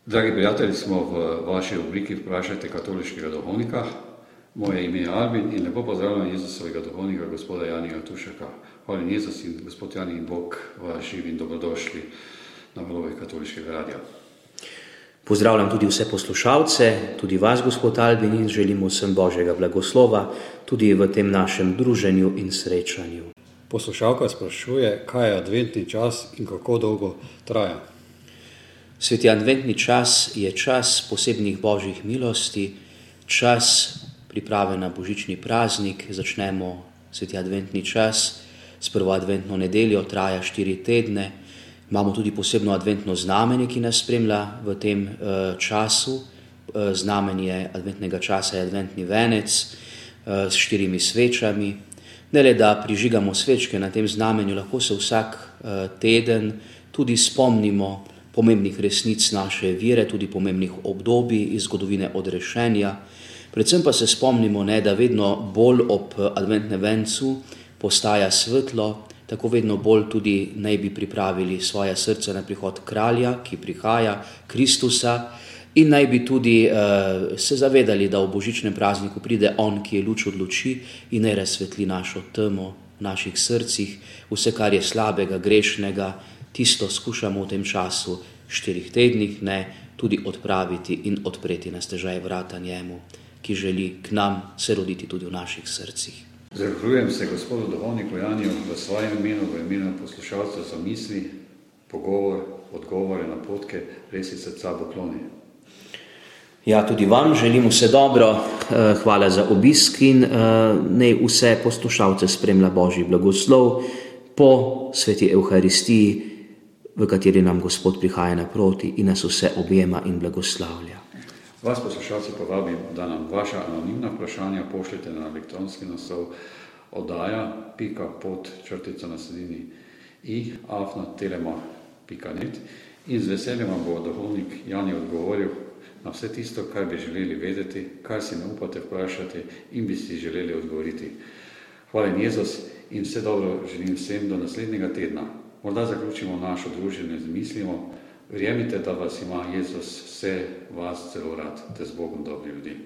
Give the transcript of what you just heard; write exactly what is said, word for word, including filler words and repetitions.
Dragi prijatelji, smo v vaši obliki Vprašajte katoliškega duhovnika. Moje ime je Albin in lepo pozdravljam Jezusovega duhovnika, gospoda Janija Tušeka. Hvala Jezus in gospod Jani in Bog vas živi in dobrodošli na valovih katoliškega radia. Pozdravljam tudi vse poslušalce, tudi vas, gospod Albin, in želimo vsem Božjega blagoslova tudi v tem našem druženju in srečanju. Poslušalka sprašuje, kaj je adventni čas in kako dolgo traja. Sveti adventni čas je čas posebnih božjih milosti, čas priprave na božični praznik. Začnemo sveti adventni čas s prvo adventno nedeljo, traja štiri tedne. Imamo tudi posebno adventno znamenje, ki nas spremlja v tem uh, času. Uh, znamenje adventnega časa je adventni venec uh, s štirimi svečami. Ne le, da prižigamo svečke na tem znamenju, lahko se vsak uh, teden tudi spomnimo pomembnih resnic naše vere, tudi pomembnih obdobij iz zgodovine odrešenja. Predvsem pa se spomnimo, ne, da vedno bolj ob adventnem vencu postaja svetlo, tako vedno bolj tudi naj bi pripravili svoje srce na prihod kralja, ki prihaja, Kristusa, in naj bi tudi uh, se zavedali, da v božičnem prazniku pride On, ki je luč od luči in naj razsvetli našo temo v naših srcih, vse, kar je slabega, grešnega, tisto skušamo v tem času, štirih tednih, ne, tudi odpraviti in odpreti na stežaj vrata njemu, ki želi k nam se roditi tudi v naših srcih. Zahvaljujem se gospodu duhovniku Janiju v svojem imenu, v imenu poslušalcev za misli, pogovor, odgovore, napotke, res iz srca pokloni. Ja, tudi vam želim vse dobro, hvala za obisk in naj vse poslušalce spremlja Božji blagoslov po sveti Evharistiji, v kateri nam Gospod prihaja naproti in nas vse objema in blagoslavlja. Vas poslušalci povabim, da nam vaša anonimna vprašanja pošljete na elektronski naslov oddaja pika pod črtica na sredini i afna telema pika net in z veseljem vam bo duhovnik Jani odgovoril na vse tisto, kar bi želeli vedeti, kar si ne upate vprašati in bi si želeli odgovoriti. Hvala Jezus in vse dobro želim vsem do naslednjega tedna. Morda zaključimo našo druženje z mislimo, verjemite, da vas ima Jezus vse vas zelo rad, te z Bogom dobri ljudi.